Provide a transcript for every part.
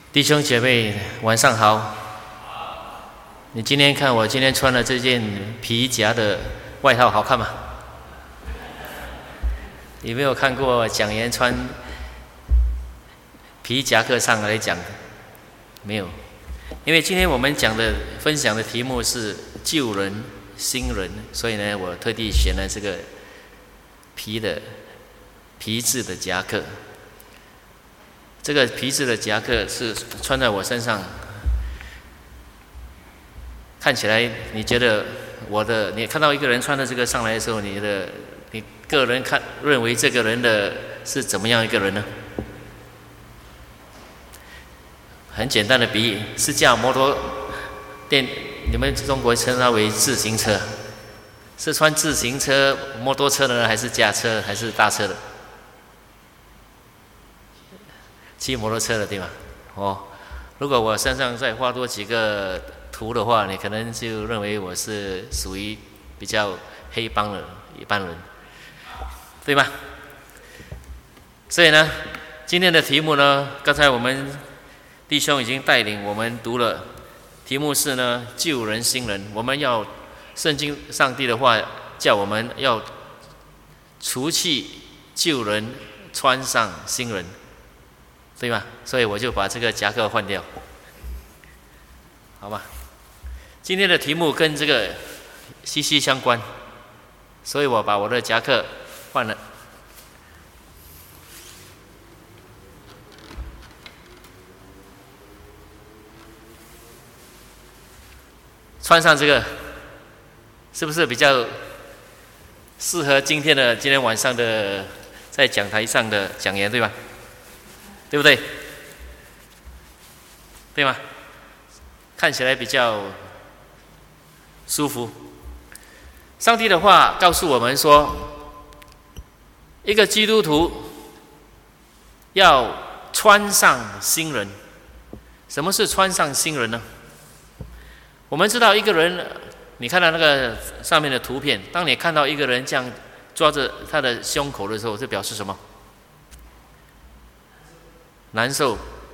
弟兄姐妹，晚上好。你今天看我今天穿的这件皮夹的外套好看吗？有没有看过讲员穿皮夹克上来讲的？没有，因为今天我们分享的题目是旧人新人，所以呢，我特地选了这个皮质的夹克。这个皮质的夹克是穿在我身上，看起来你觉得你看到一个人穿的这个上来的时候，你个人认为这个人的是怎么样一个人呢？很简单的比喻，是驾摩托电，你们中国称它为自行车，是穿自行车摩托车的呢，还是驾车，还是大车的？骑摩托车的对吗？如果我身上再画多几个图的话，你可能就认为我是属于比较黑帮的一般人，对吗？所以呢，今天的题目呢，刚才我们弟兄已经带领我们读了，题目是呢旧人新人。我们要圣经上帝的话叫我们要除去旧人，穿上新人。对吗？所以我就把这个夹克换掉，好吧？今天的题目跟这个息息相关，所以我把我的夹克换了，穿上这个，是不是比较适合今天晚上的在讲台上的讲员，对吧？对不对？对吗？看起来比较舒服。上帝的话告诉我们说，一个基督徒要穿上新人。什么是穿上新人呢？我们知道一个人，你看到那个上面的图片，当你看到一个人这样抓着他的胸口的时候，这表示什么？难受。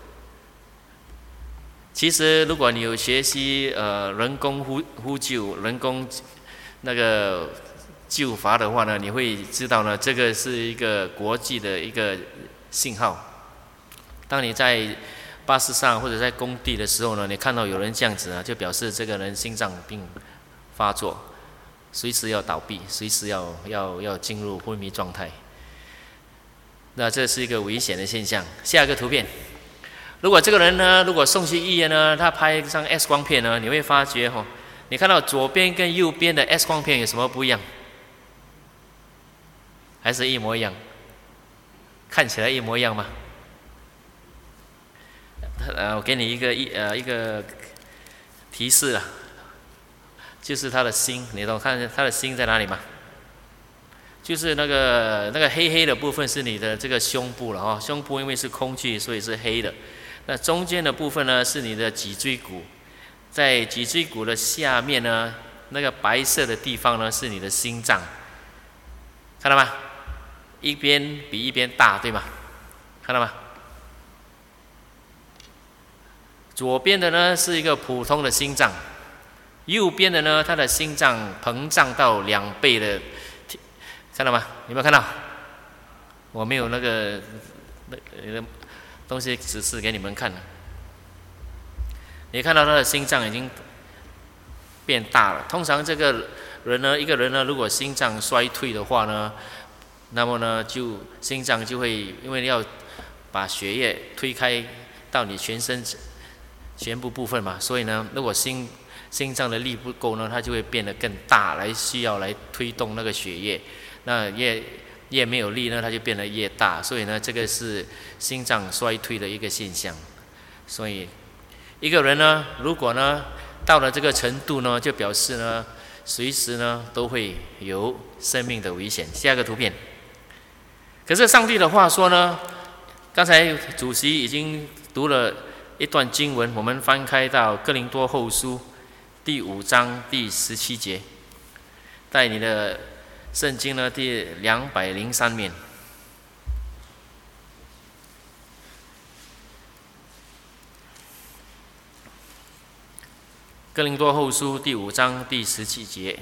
其实，如果你有学习人工呼救、人工那个救罚的话呢，你会知道呢，这个是一个国际的一个信号。当你在巴士上或者在工地的时候呢，你看到有人这样子呢，就表示这个人心脏病发作，随时要倒闭，随时要进入昏迷状态。那这是一个危险的现象。下一个图片，如果这个人呢，如果送去医院呢，他拍一张 X 光片呢，你会发觉你看到左边跟右边的 X 光片有什么不一样？还是一模一样？看起来一模一样吗？我给你一个提示啊，就是他的心，你懂看他的心在哪里吗？就是那个黑黑的部分是你的这个胸部了胸部因为是空气，所以是黑的。那中间的部分呢是你的脊椎骨，在脊椎骨的下面呢，那个白色的地方呢是你的心脏，看到吗？一边比一边大，对吗？看到吗？左边的呢是一个普通的心脏，右边的呢，它的心脏膨胀到2倍的。看到吗？有没有看到？我没有那个东西指示给你们看了。你看到他的心脏已经变大了。通常这个人呢，一个人呢，如果心脏衰退的话呢，那么呢，心脏就会因为要把血液推开到你全身全部部分嘛，所以呢，如果心脏的力不够呢，它就会变得更大，需要来推动那个血液。那越没有力呢，它就变得越大，所以呢，这个是心脏衰退的一个现象。所以一个人呢，如果呢到了这个程度呢，就表示呢，随时呢都会有生命的危险。下一个图片。可是上帝的话说呢，刚才主席已经读了一段经文，我们翻开到哥林多后书第5章第17节，在你的圣经呢第203面。 哥林多后书第5章第17节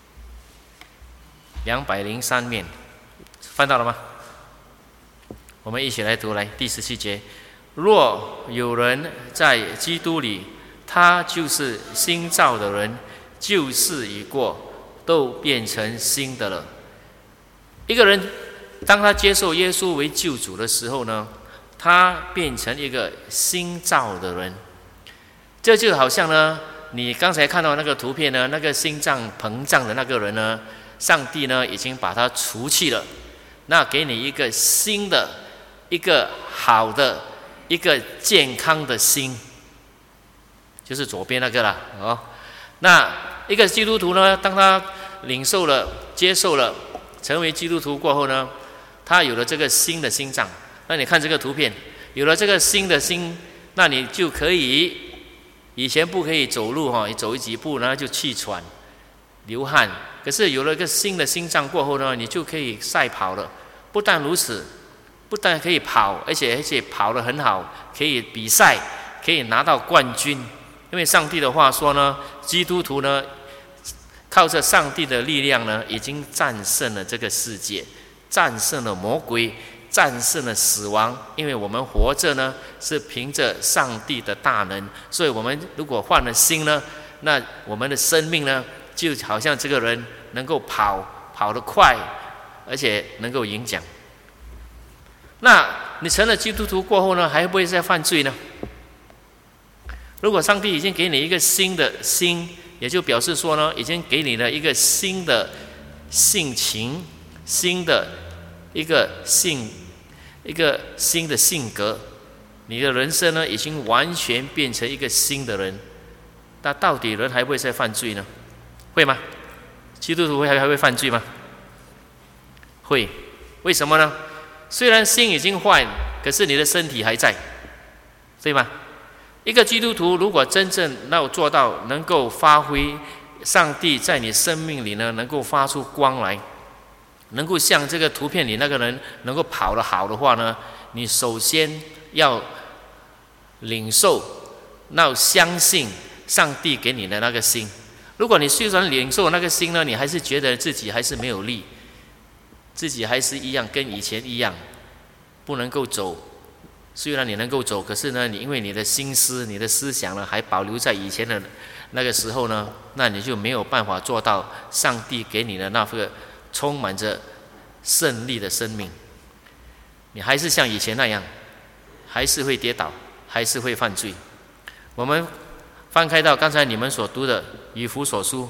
，203面，翻到了吗？我们一起来读，来第17节：若有人在基督里，他就是新造的人，旧事已过，都变成新的了。一个人当他接受耶稣为救主的时候呢，他变成一个新造的人。这就好像呢，你刚才看到那个图片呢，那个心脏膨胀的那个人呢，上帝呢已经把他除去了，那给你一个新的、一个好的、一个健康的心，就是左边那个啦。那一个基督徒呢，当他领受了、接受了、成为基督徒过后呢，他有了这个新的心脏。那你看这个图片，有了这个新的心，那你就可以，以前不可以走路你走几步呢就气喘、流汗。可是有了一个新的心脏过后呢，你就可以赛跑了。不但如此，不但可以跑，而且跑得很好，可以比赛，可以拿到冠军。因为上帝的话说呢，基督徒呢，靠着上帝的力量呢，已经战胜了这个世界，战胜了魔鬼，战胜了死亡。因为我们活着呢，是凭着上帝的大能，所以我们如果换了心呢，那我们的生命呢，就好像这个人能够跑得快，而且能够赢奖。那你成了基督徒过后呢，还会不会再犯罪呢？如果上帝已经给你一个新的心，也就表示说呢，已经给你了一个新的性情，新的一个新的性格，你的人生呢，已经完全变成一个新的人。那到底人还会再犯罪呢？会吗？基督徒还会犯罪吗？会。为什么呢？虽然心已经坏，可是你的身体还在，对吗？一个基督徒如果真正要做到能够发挥上帝在你生命里呢，能够发出光来，能够像这个图片里那个人能够跑得好的话呢，你首先要领受，要相信上帝给你的那个心。如果你虽然领受那个心呢，你还是觉得自己还是没有力，自己还是一样跟以前一样，不能够走。虽然你能够走，可是呢，因为你的心思、你的思想呢，还保留在以前的那个时候呢，那你就没有办法做到上帝给你的那个充满着胜利的生命。你还是像以前那样，还是会跌倒，还是会犯罪。我们翻开到刚才你们所读的以弗所书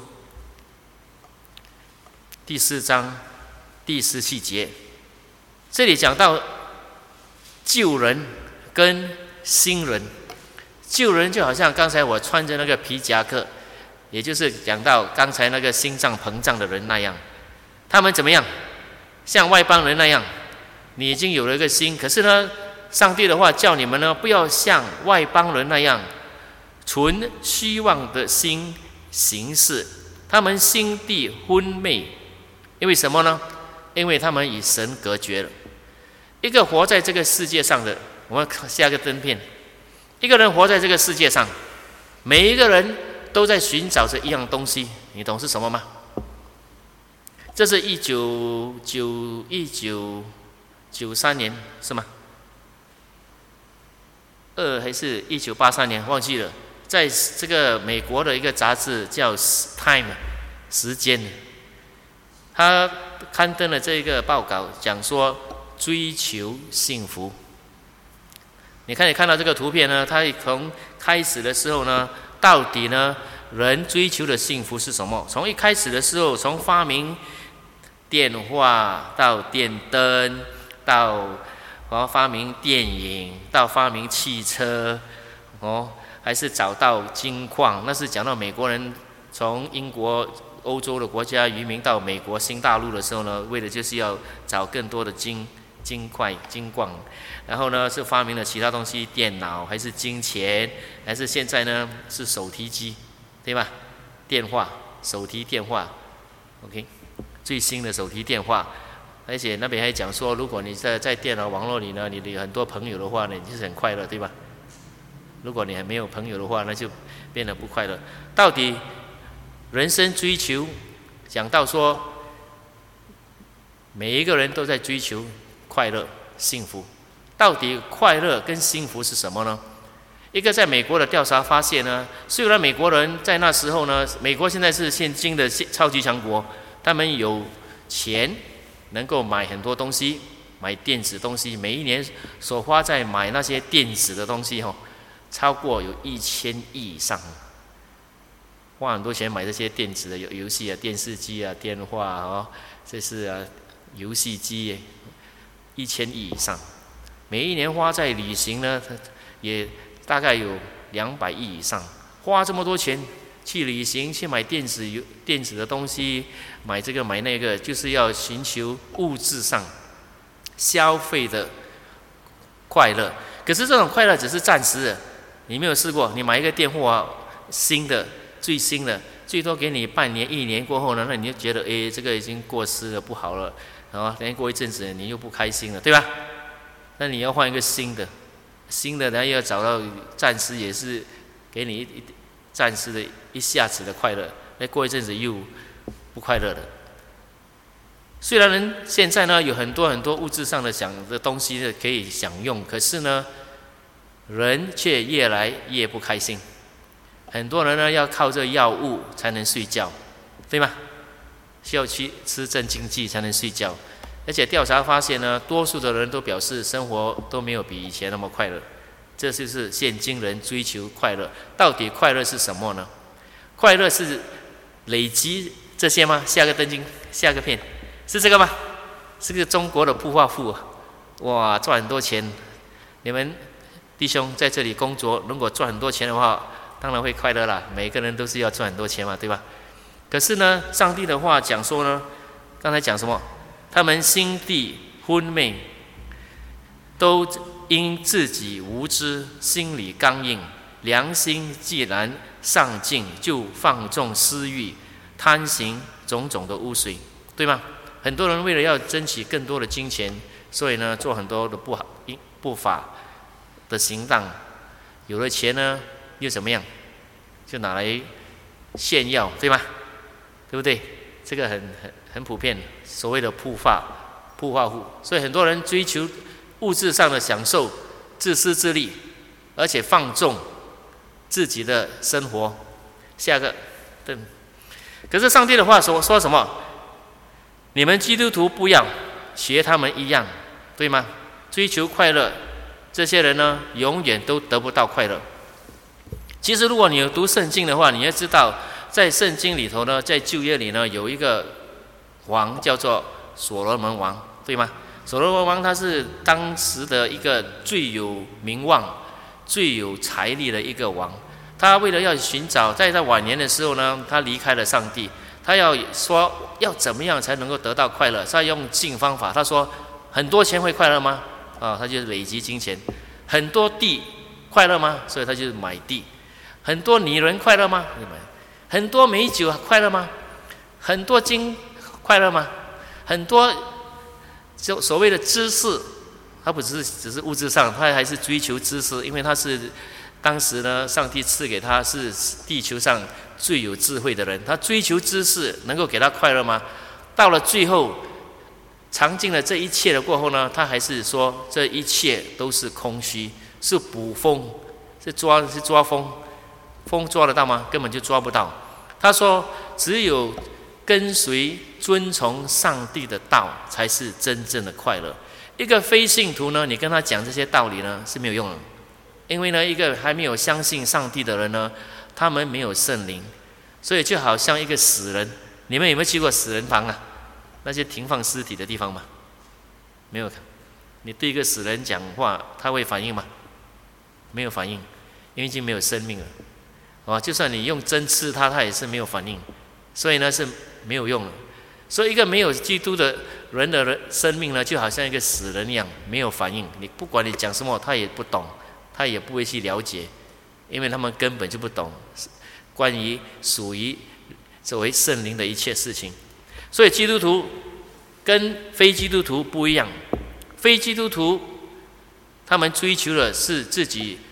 第4章第17节，这里讲到旧人跟新人。旧人就好像刚才我穿着那个皮夹克，也就是讲到刚才那个心脏膨胀的人那样，他们怎么样？像外邦人那样，你已经有了一个心，可是呢，上帝的话叫你们呢，不要像外邦人那样存虚妄的心行事，他们心地昏昧。因为什么呢？因为他们与神隔绝了。一个活在这个世界上的，我们下个灯片。一个人活在这个世界上，每一个人都在寻找着一样东西，你懂是什么吗？这是1993年是吗？2还是1983年忘记了，在这个美国的一个杂志叫 Time 时间，他刊登了这个报告，讲说追求幸福。你看到这个图片呢，它从开始的时候呢，到底呢，人追求的幸福是什么？从一开始的时候，从发明电话到电灯，到发明电影，到发明汽车，还是找到金矿。那是讲到美国人从英国、欧洲的国家移民到美国新大陆的时候呢，为的就是要找更多的金块、金矿。然后呢，是发明了其他东西，电脑还是金钱，还是现在呢是手提机，对吧？电话，手提电话 ，OK， 最新的手提电话。而且那边还讲说，如果你在电脑网络里呢，你有很多朋友的话呢，你就是很快乐，对吧？ 如果你还没有朋友的话，那就变得不快乐。到底人生追求，讲到说，每一个人都在追求快乐、幸福。到底快乐跟幸福是什么呢？一个在美国的调查发现呢，虽然美国人在那时候呢，美国现在是现今的超级强国，他们有钱能够买很多东西，买电子东西，每一年所花在买那些电子的东西超过有1000亿以上，花很多钱买这些电子的游戏啊、电视机啊、电话这是游戏机，1000亿以上。每一年花在旅行呢，也大概有200亿以上。花这么多钱去旅行，去买电子的东西，买这个买那个，就是要寻求物质上消费的快乐。可是这种快乐只是暂时的，你没有试过？你买一个电话新的、最新的，最多给你半年、1年过后呢，那你就觉得这个已经过时了，不好了，等过一阵子你又不开心了，对吧？那你要换一个新的，然后又要找到暂时也是给你暂时的一下子的快乐，那过一阵子又不快乐了。虽然人现在呢有很多物质上的东西可以享用，可是呢，人却越来越不开心。很多人呢要靠这药物才能睡觉，对吗？需要去吃镇静剂才能睡觉。而且调查发现呢，多数的人都表示生活都没有比以前那么快乐。这就是现今人追求快乐。到底快乐是什么呢？快乐是累积这些吗？下个片是这个吗？是个中国的暴发户哇，赚很多钱。你们弟兄在这里工作，如果赚很多钱的话，当然会快乐啦。每个人都是要赚很多钱嘛，对吧？可是呢，上帝的话讲说呢，刚才讲什么？他们心地昏昧，都因自己无知，心里刚硬，良心既然上进，就放纵私欲，贪行种种的污水，对吗？很多人为了要争取更多的金钱，所以呢，做很多的不法的行当。有了钱呢，又怎么样？就拿来炫耀，对吗？对不对？这个很普遍，所谓的暴发户。所以很多人追求物质上的享受，自私自利，而且放纵自己的生活。下个，对。可是上帝的话说什么？你们基督徒不要学他们一样，对吗？追求快乐，这些人呢，永远都得不到快乐。其实，如果你有读圣经的话，你要知道，在圣经里头呢，在旧约里呢，有一个王叫做所罗门王，对吗？所罗门王他是当时的一个最有名望、最有财力的一个王。他为了要寻找，在他晚年的时候呢，他离开了上帝。他要说要怎么样才能够得到快乐？他用尽方法。他说，很多钱会快乐吗？他就累积金钱。很多地快乐吗？所以他就买地。很多女人快乐吗？很多美酒快乐吗？很多金快乐吗？很多就所谓的知识，他不只是物质上，他还是追求知识，因为他是当时呢，上帝赐给他是地球上最有智慧的人。他追求知识能够给他快乐吗？到了最后，尝尽了这一切的过后呢，他还是说这一切都是空虚，是捕风，是抓风。风抓得到吗？根本就抓不到。他说，只有跟随遵从上帝的道，才是真正的快乐。一个非信徒呢，你跟他讲这些道理呢是没有用的，因为呢，一个还没有相信上帝的人呢，他们没有圣灵，所以就好像一个死人。你们有没有去过死人房啊？那些停放尸体的地方吗？没有。你对一个死人讲话，他会反应吗？没有反应，因为已经没有生命了。就算你用针刺他，他也是没有反应，所以呢是没有用的。所以一个没有基督的人的生命呢，就好像一个死人一样，没有反应。你不管你讲什么，他也不懂，他也不会去了解，因为他们根本就不懂关于属于作为圣灵的一切事情。所以基督徒跟非基督徒不一样，非基督徒他们追求的是自己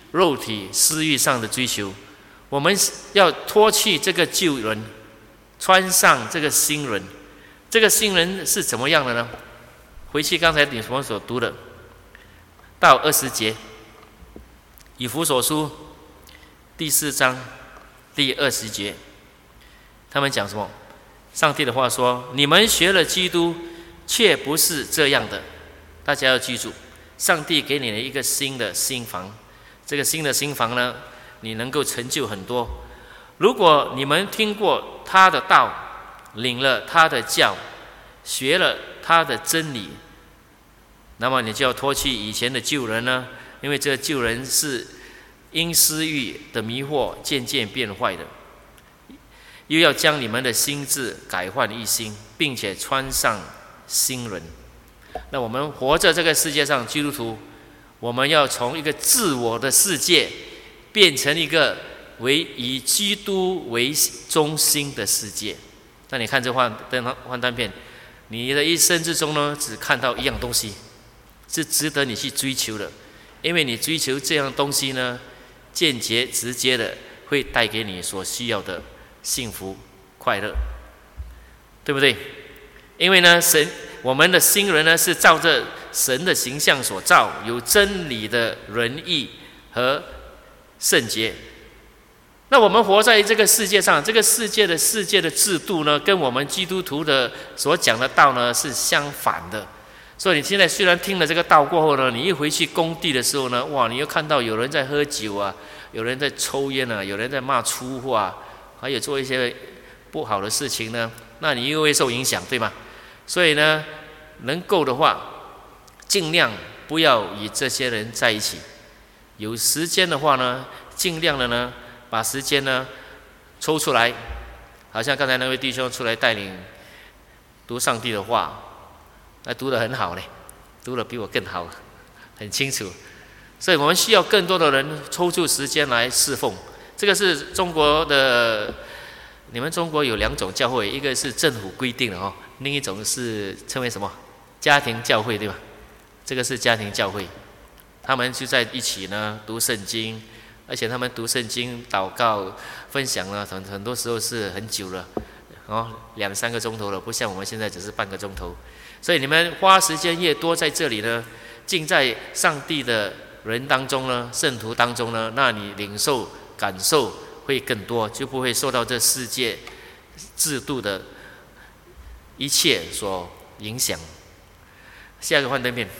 肉体私欲上的追求，我们要脱去这个旧人，穿上这个新人。这个新人是怎么样的呢？回去刚才你们所读的到20节，以弗所书第4章第20节，他们讲什么？上帝的话说：你们学了基督，却不是这样的。大家要记住，上帝给你了一个新的心房，这个新的心房呢，你能够成就很多。如果你们听过他的道，领了他的教，学了他的真理，那么你就要脱去以前的旧人呢，因为这旧人是因私欲的迷惑渐渐变坏的。又要将你们的心志改换一新，并且穿上新人。那我们活在这个世界上，基督徒，我们要从一个自我的世界变成一个以基督为中心的世界。那你看这幻灯片，你的一生之中呢，只看到一样东西，是值得你去追求的，因为你追求这样东西呢，间接直接的会带给你所需要的幸福快乐，对不对？因为呢，我们的新人呢，是照着神的形象所造，有真理的仁义和圣洁。那我们活在这个世界上，这个世界的制度呢，跟我们基督徒的所讲的道呢是相反的。所以你现在虽然听了这个道过后呢，你一回去工地的时候呢，哇，你又看到有人在喝酒啊，有人在抽烟啊，有人在骂粗话，还有做一些不好的事情呢，那你又会受影响，对吗？所以呢，能够的话，尽量不要与这些人在一起。有时间的话呢，尽量的呢，把时间呢抽出来，好像刚才那位弟兄出来带领读上帝的话，那读得很好嘞，读得比我更好，很清楚。所以我们需要更多的人抽出时间来侍奉。这个是中国的，你们中国有2种教会，一个是政府规定的哦，另一种是称为什么？家庭教会，对吧？这个是家庭教会，他们就在一起呢读圣经，而且他们读圣经、祷告、分享呢，很多时候是很久了，哦，2-3个钟头了，不像我们现在只是半个钟头。所以你们花时间越多在这里呢，浸在上帝的人当中呢，圣徒当中呢，那你领受感受会更多，就不会受到这世界制度的一切所影响。下一个幻灯片。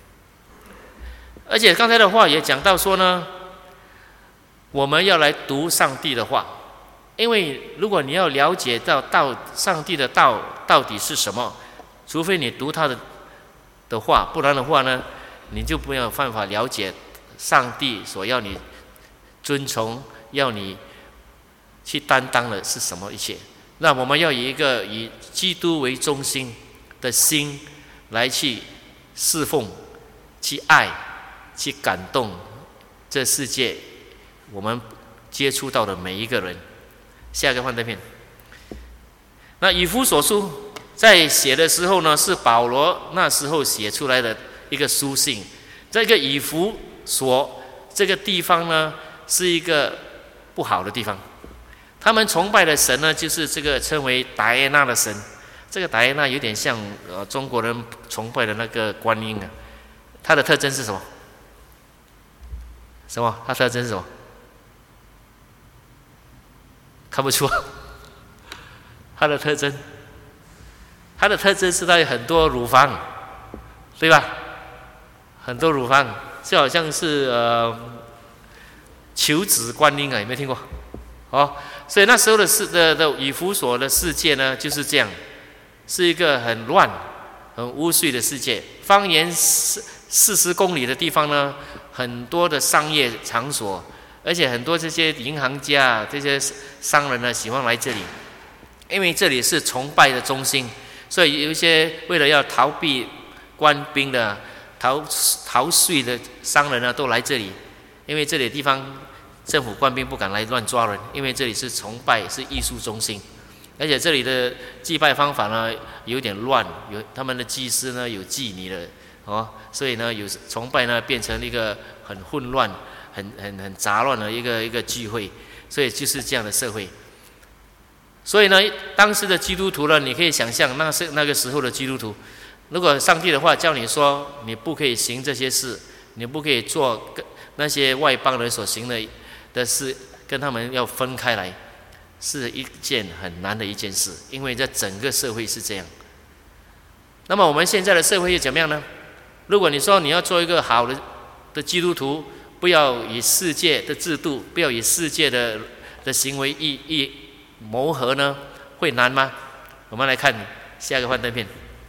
而且刚才的话也讲到说呢，我们要来读上帝的话，因为如果你要了解到上帝的道到底是什么，除非你读他的话，不然的话呢，你就没有办法了解上帝所要你遵从、要你去担当的是什么一切。那我们要以一个以基督为中心的心来去侍奉、去爱、去感动这世界我们接触到的每一个人。下一个幻灯片。那以弗所书在写的时候呢，是保罗那时候写出来的一个书信。这个以弗所这个地方呢，是一个不好的地方。他们崇拜的神呢，就是这个称为达耶纳的神。这个达耶纳有点像中国人崇拜的那个观音啊。它的特征是什么？它特征是什么？看不出。它的特征是它有很多乳房，对吧？很多乳房，就好像是求子观音啊，有没有听过？哦，所以那时候的以弗所的世界呢，就是这样，是一个很乱、很污秽的世界。方圆40公里的地方呢，很多的商业场所，而且很多这些银行家、这些商人呢，喜欢来这里，因为这里是崇拜的中心。所以有一些为了要逃避官兵的、逃税的商人呢，都来这里，因为这里的地方政府官兵不敢来乱抓人，因为这里是崇拜，是艺术中心。而且这里的祭拜方法呢有点乱，有他们的祭司呢有妓女的哦，所以呢有崇拜呢变成一个很混乱、 很杂乱的一个聚会，所以就是这样的社会。所以呢，当时的基督徒呢，你可以想象那个时候的基督徒，如果上帝的话叫你说你不可以行这些事，你不可以做那些外邦人所行的事，跟他们要分开来，是一件很难的一件事，因为这整个社会是这样。那么我们现在的社会又怎么样呢？如果你说你要做一个好的基督徒，不要以世界的制度，不要以世界的行为谋合呢，会难吗？我们来看下一个幻灯片。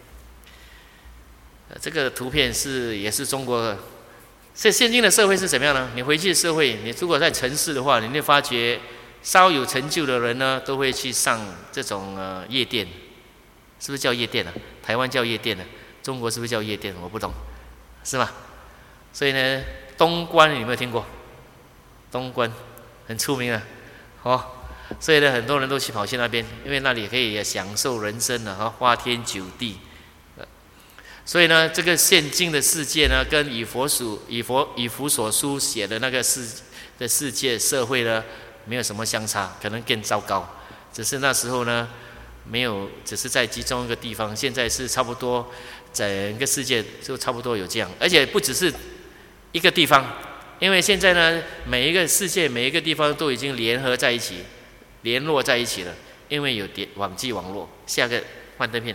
这个图片也是中国的。所以现今的社会是怎么样呢？你回去社会，你如果在城市的话，你会发觉稍有成就的人呢，都会去上这种夜店，是不是叫夜店啊？台湾叫夜店啊，中国是不是叫夜店？我不懂，是吗？所以呢，东关你有没有听过？东关很出名啊，所以呢，很多人都跑去那边，因为那里可以享受人生的花天酒地。所以呢，这个现今的世界呢，跟以弗所书写的那个世界社会呢，没有什么相差，可能更糟糕。只是那时候呢，没有，只是在集中一个地方。现在是差不多整个世界就差不多有这样，而且不只是一个地方，因为现在呢，每一个世界每一个地方都已经联络在一起了，因为有网际网络。下个幻灯片。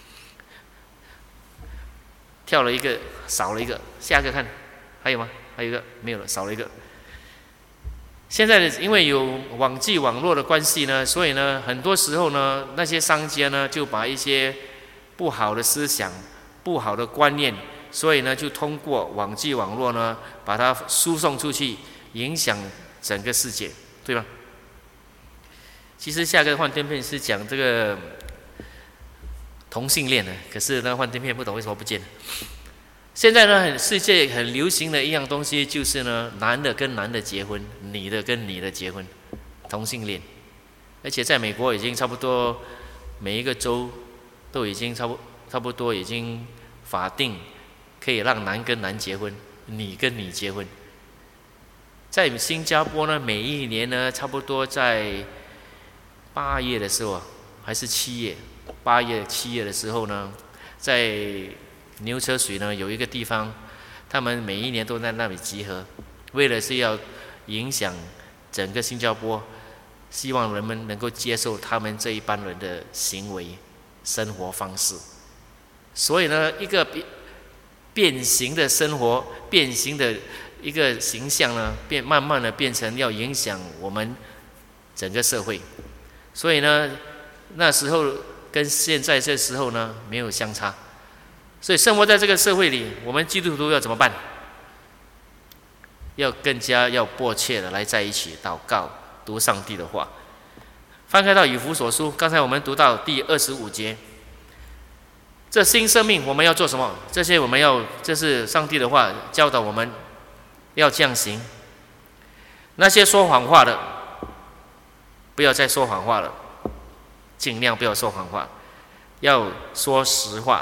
跳了一个，少了一个，下个看，还有吗？还有一个没有了，少了一个。现在因为有网际网络的关系呢，所以呢，很多时候呢，那些商家呢就把一些不好的思想、不好的观念，所以呢就通过网际网络呢把它输送出去，影响整个世界，对吧？其实下个幻灯片是讲这个同性恋的，可是那幻灯片不懂为什么不见了。现在呢，世界很流行的一样东西就是呢，男的跟男的结婚，女的跟女的结婚，同性恋。而且在美国已经差不多每一个州都已经差不多已经法定可以让男跟男结婚，女跟女结婚。在新加坡呢，每一年呢，差不多在8月的时候还是7月，8月、7月的时候呢，在牛车水呢有一个地方，他们每一年都在那里集合，为了是要影响整个新加坡，希望人们能够接受他们这一班人的行为、生活方式。所以呢，一个变形的生活、变形的一个形象呢，慢慢的变成要影响我们整个社会。所以呢，那时候跟现在这时候呢没有相差。所以生活在这个社会里，我们基督徒要怎么办？要更加要迫切的来在一起祷告，读上帝的话。翻开到以弗所书，刚才我们读到第25节，这新生命我们要做什么？这是上帝的话教导我们要这样行。那些说谎话的，不要再说谎话了，尽量不要说谎话，要说实话。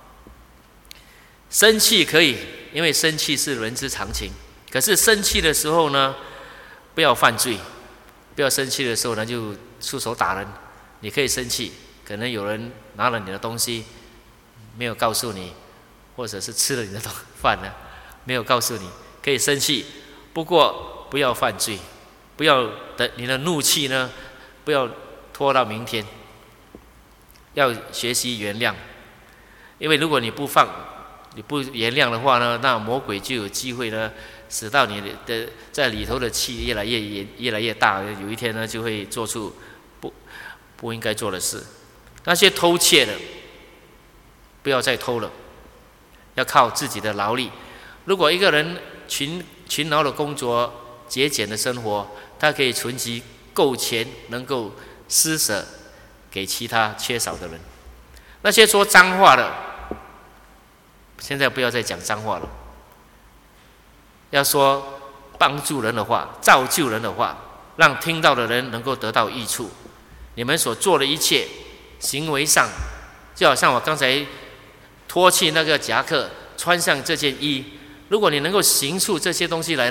生气可以，因为生气是人之常情。可是生气的时候呢，不要犯罪，不要生气的时候呢就出手打人。你可以生气，可能有人拿了你的东西，没有告诉你，或者是吃了你的饭呢，没有告诉你，可以生气，不过不要犯罪，不要等你的怒气呢，不要拖到明天，要学习原谅。因为如果你不原谅的话呢，那魔鬼就有机会呢，使到你的在里头的气越来越大，有一天呢就会做出不应该做的事。那些偷窃的，不要再偷了，要靠自己的劳力。如果一个人勤劳的工作、节俭的生活，他可以存积够钱，能够施舍给其他缺少的人。那些说脏话的，现在不要再讲脏话了，要说帮助人的话、造就人的话，让听到的人能够得到益处。你们所做的一切行为上，就好像我刚才脱去那个夹克，穿上这件衣，如果你能够行出这些东西来呢，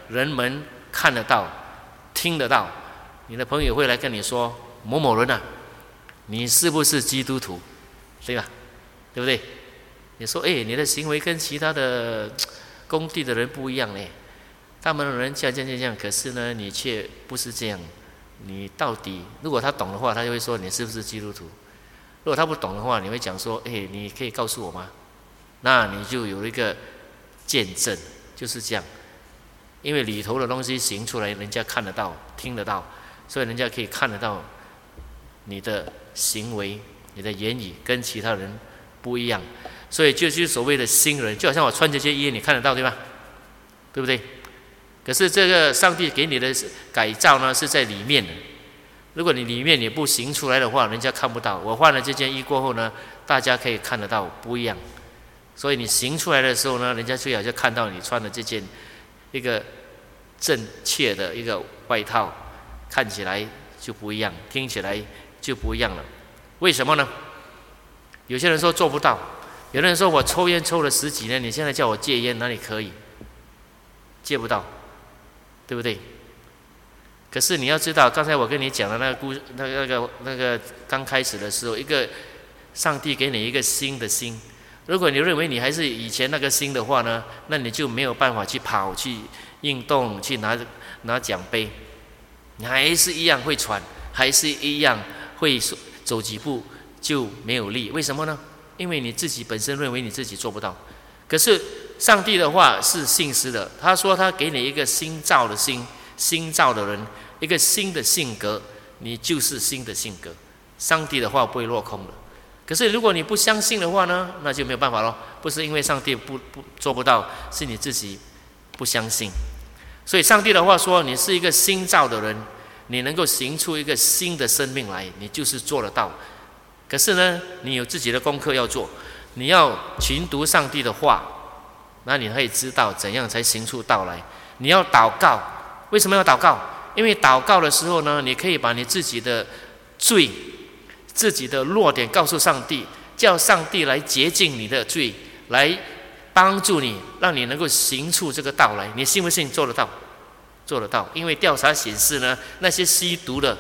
人们看得到、听得到。你的朋友会来跟你说：“某某人啊，你是不是基督徒？”对吧？对不对？你说：“你的行为跟其他的工地的人不一样嘞，他们的人这样，可是呢，你却不是这样。你到底……如果他懂的话，他就会说你是不是基督徒？如果他不懂的话，你会讲说：你可以告诉我吗？那你就有一个见证，就是这样。因为里头的东西行出来，人家看得到、听得到，所以人家可以看得到你的行为、你的言语跟其他人不一样。所以就是所谓的新人，就好像我穿这些衣，你看得到对吧？对不对？可是这个上帝给你的改造呢，是在里面的。如果你里面你不行出来的话，人家看不到。我换了这件衣过后呢，大家可以看得到不一样。所以你行出来的时候呢，人家最好就看到你穿的这件一个正确的一个外套，看起来就不一样，听起来就不一样了。为什么呢？有些人说做不到，有的人说我抽烟抽了10几年，你现在叫我戒烟，哪里可以？戒不到，对不对？可是你要知道，刚才我跟你讲的那个故事，那个刚开始的时候，一个上帝给你一个新的心。如果你认为你还是以前那个心的话呢，那你就没有办法去跑、去运动、去拿奖杯，你还是一样会喘，还是一样会走几步就没有力。为什么呢？因为你自己本身认为你自己做不到。可是上帝的话是信实的，他说他给你一个新造的心，新造的人，一个新的性格，你就是新的性格。上帝的话不会落空的。可是如果你不相信的话呢，那就没有办法咯。不是因为上帝不做不到，是你自己不相信。所以上帝的话说，你是一个新造的人，你能够行出一个新的生命来，你就是做得到。可是呢，你有自己的功课要做，你要勤读上帝的话，那你可以知道怎样才行出道来。你要祷告，为什么要祷告？因为祷告的时候呢，你可以把你自己的罪、自己的弱点告诉上帝，叫上帝来洁净你的罪，来帮助你，让你能够行出这个道来。你信不信做得到？做得到。因为调查显示呢，那些吸毒的，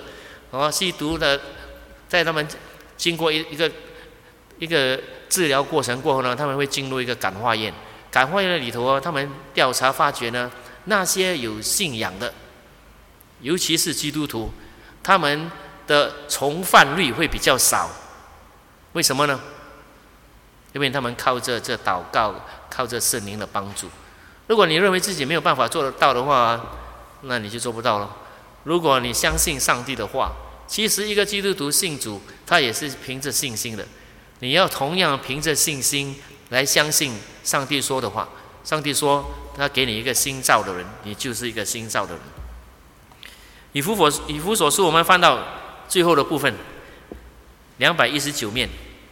在他们经过一个治疗过程过后呢，他们会进入一个感化院。感化院里头他们调查发觉呢，那些有信仰的，尤其是基督徒，他们的重犯率会比较少。为什么呢？因为他们靠着这祷告，靠着圣灵的帮助。如果你认为自己没有办法做得到的话，那你就做不到了。如果你相信上帝的话，其实一个基督徒信主，他也是凭着信心的。你要同样凭着信心来相信上帝说的话。上帝说他给你一个新造的人，你就是一个新造的人。以弗所书我们翻到最后的部分，219面，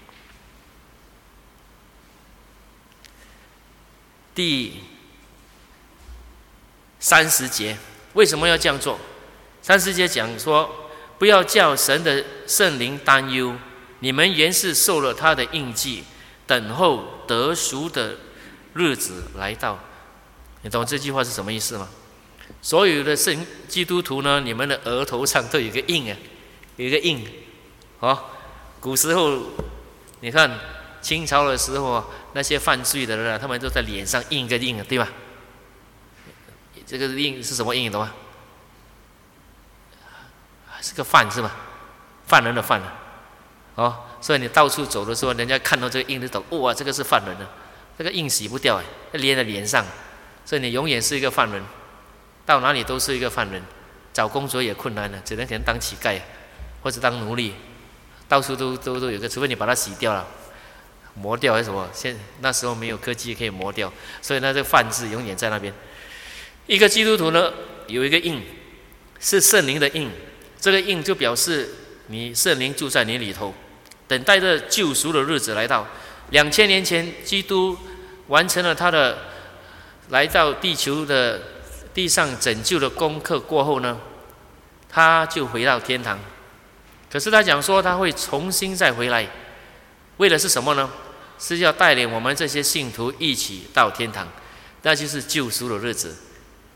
第30节，为什么要这样做？30节讲说，不要叫神的圣灵担忧，你们原是受了他的印记，等候得赎的日子来到。你懂这句话是什么意思吗？所有的基督徒呢，你们的额头上都有一个印啊，有一个印。古时候你看清朝的时候那些犯罪的人他们都在脸上印个印，对吧？这个印是什么印，懂吗？是个犯是吧？犯人的犯所以你到处走的时候，人家看到这个印就懂，哇，这个是犯人的，这个印洗不掉粘在脸上，所以你永远是一个犯人，到哪里都是一个犯人，找工作也困难了，只能可能当乞丐或者当奴隶，到处都有个，除非你把它洗掉了，磨掉还是什么，那时候没有科技可以磨掉，所以呢，这个犯字永远在那边。一个基督徒呢，有一个印，是圣灵的印，这个印就表示你圣灵住在你里头，等待着救赎的日子来到。2000年前，基督完成了他的来到地球的地上拯救的功课过后呢，他就回到天堂。可是他讲说他会重新再回来，为的是什么呢？是要带领我们这些信徒一起到天堂，那就是救赎的日子。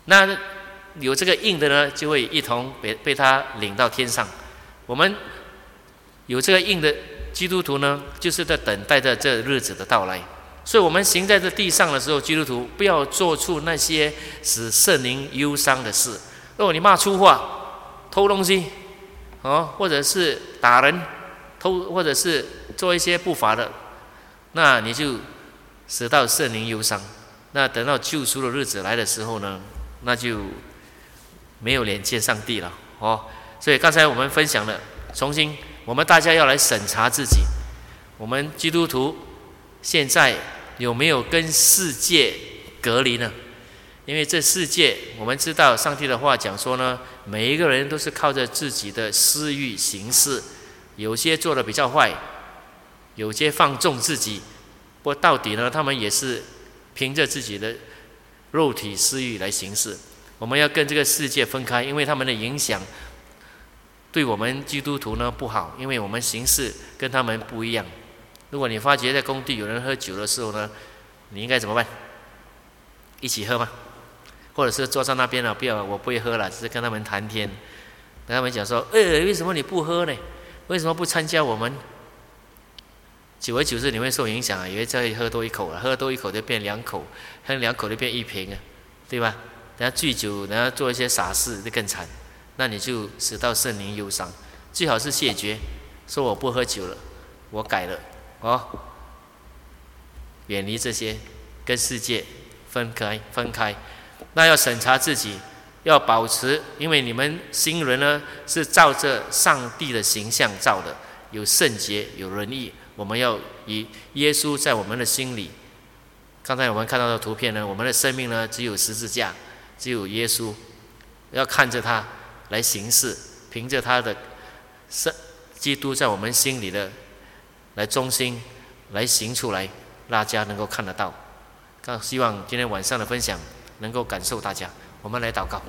那有这个印的呢，就会一同被他领到天上。我们有这个印的基督徒呢，就是在等待着这日子的到来。所以我们行在这地上的时候，基督徒不要做出那些使圣灵忧伤的事。如果你骂粗话、偷东西，或者是打人、或者是做一些不法的，那你就使到圣灵忧伤。那等到救赎的日子来的时候呢，那就没有脸见上帝了。所以刚才我们分享了，重新我们大家要来审查自己，我们基督徒现在有没有跟世界隔离呢？因为这世界，我们知道上帝的话讲说呢，每一个人都是靠着自己的私欲行事，有些做得比较坏，有些放纵自己，不过到底呢，他们也是凭着自己的肉体私欲来行事。我们要跟这个世界分开，因为他们的影响对我们基督徒呢不好，因为我们行事跟他们不一样。如果你发觉在工地有人喝酒的时候呢，你应该怎么办？一起喝吗？或者是坐在那边了，不要，我不会喝了，只是跟他们谈天，跟他们讲说，为什么你不喝呢？为什么不参加我们？久而久之你会受影响啊，以为再喝多一口了，喝多一口就变2口，喝2口就变1瓶啊，对吧？等下醉酒，等下做一些傻事就更惨，那你就使到圣灵忧伤。最好是谢绝，说我不喝酒了，我改了，远离这些，跟世界分开。那要审查自己，要保持，因为你们新人呢是照着上帝的形象造的，有圣洁，有仁义。我们要以耶稣在我们的心里。刚才我们看到的图片呢，我们的生命呢只有十字架，只有耶稣，要看着他来行事，凭着他的基督在我们心里的来中心来行出来，大家能够看得到。希望今天晚上的分享能够感受大家。我们来祷告。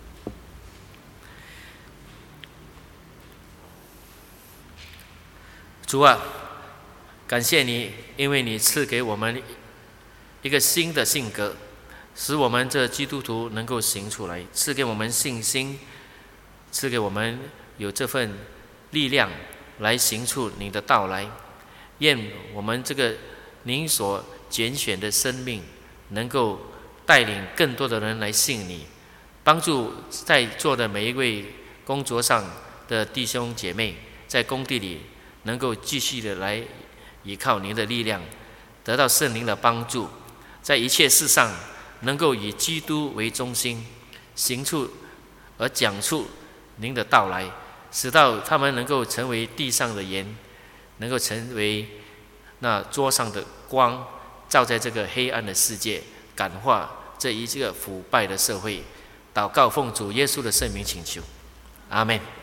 主啊，感谢你，因为你赐给我们一个新的性格，使我们这基督徒能够行出来，赐给我们信心，赐给我们有这份力量来行出你的道来。愿我们这个您所拣选的生命能够带领更多的人来信你，帮助在座的每一位工作上的弟兄姐妹，在工地里能够继续的来依靠您的力量，得到圣灵的帮助，在一切事上能够以基督为中心，行出而讲出您的道来，使到他们能够成为地上的盐，能够成为那桌上的光，照在这个黑暗的世界，感化这一个腐败的社会。祷告奉主耶稣的圣名请求，阿们。